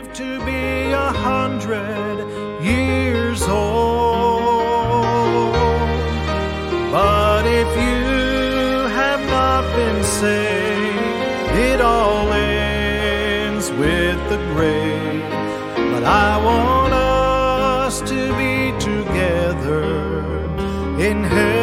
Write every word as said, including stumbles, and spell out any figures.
live to be a hundred years old. But if you have not been saved, it all ends with the grave. But I want us to be together in heaven